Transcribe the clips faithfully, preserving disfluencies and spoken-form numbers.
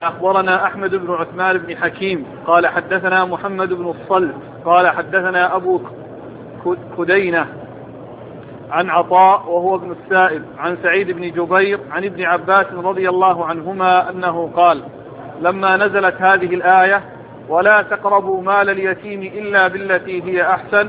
أخبرنا أحمد بن عثمان بن حكيم قال حدثنا محمد بن الصلت قال حدثنا أبو كدينة عن عطاء وهو ابن السائب عن سعيد بن جبير عن ابن عباس رضي الله عنهما أنه قال لما نزلت هذه الآية ولا تقربوا مال اليتيم إلا بالتي هي أحسن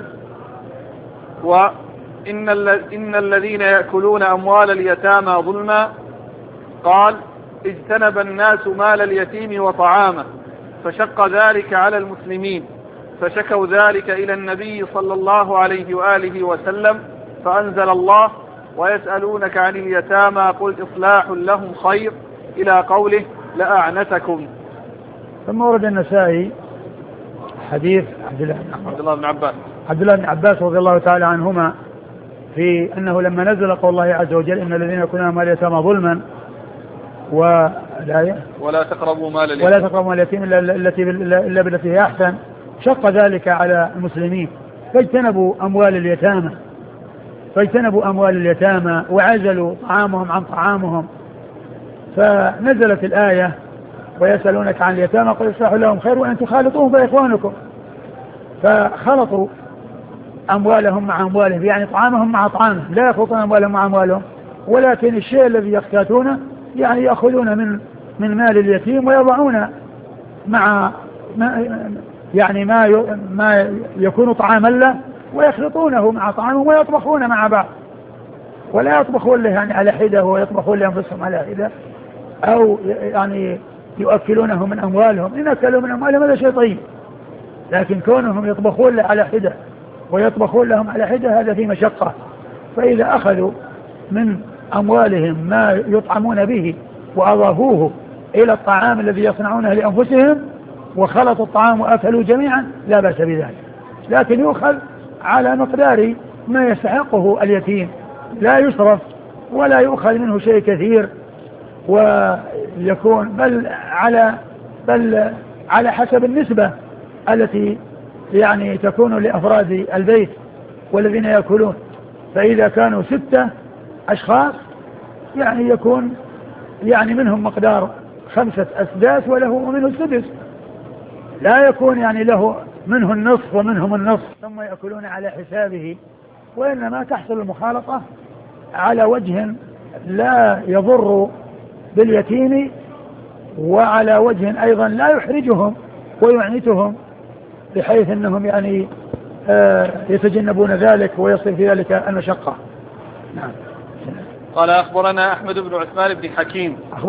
وإن إن الذين يأكلون أموال اليتامى ظلما قال اجتنب الناس مال اليتيم وطعامه فشق ذلك على المسلمين فشكوا ذلك إلى النبي صلى الله عليه وآله وسلم فأنزل الله ويسألونك عن اليتامى قل إصلاح لهم خير إلى قوله لأعنتكم. ثم ورد النسائي حديث عبد الله بن عباس عبد الله بن عباس رضي الله تعالى عنهما في أنه لما نزل قول الله عز وجل إن الذين يأكلون أموال اليتامى ظلما ولا ولا تقربوا مال اليتيم ولا تقربوا مال اليتيم إلا بالتي هي أحسن شق ذلك على المسلمين فاجتنبوا أموال اليتامى فاجتنبوا أموال اليتامى وعزلوا طعامهم عن طعامهم فنزلت الآية ويسألونك عن اليتامى قل إصلاح لهم خير وأن تخالطوهم فإخوانكم فخلطوا أموالهم مع أموالهم يعني طعامهم مع طعامهم لا يخلطون أموالهم مع أموالهم ولكن الشيء الذي يختاتونه يعني يأخذون من من مال اليتيم ويضعون مع ما يعني ما ما يكون طعاما له ويخلطونه مع طعامهم ويطبخون مع بعض ولا يطبخون له يعني على حدة ويطبخون لأنفسهم على حدة أو يعني يؤكلونه من أموالهم إن أكلوا من أموالهم هذا شيء طيب لكن كونهم يطبخون له على حدة ويطبخون لهم على حدة هذا في مشقة فإذا أخذوا من أموالهم ما يطعمون به وأضافوه إلى الطعام الذي يصنعونه لأنفسهم وخلطوا الطعام وأكلوا جميعا لا بأس بذلك لكن يؤخذ على مقدار ما يستحقه اليتيم لا يصرف ولا يؤخذ منه شيء كثير ويكون بل على بل على حسب النسبة التي يعني تكون لأفراد البيت والذين يأكلون فإذا كانوا ستة أشخاص يعني يكون يعني منهم مقدار خمسة أسداس وله منه السدس لا يكون يعني له منه النصف ومنهم النصف ثم يأكلون على حسابه وإنما تحصل المخالطة على وجه لا يضر باليتيم وعلى وجه أيضا لا يحرجهم ويعنتهم بحيث أنهم يعني آه يتجنبون ذلك ويصل في ذلك المشقة. نعم. قال أخبرنا أحمد بن عثمان بن حكيم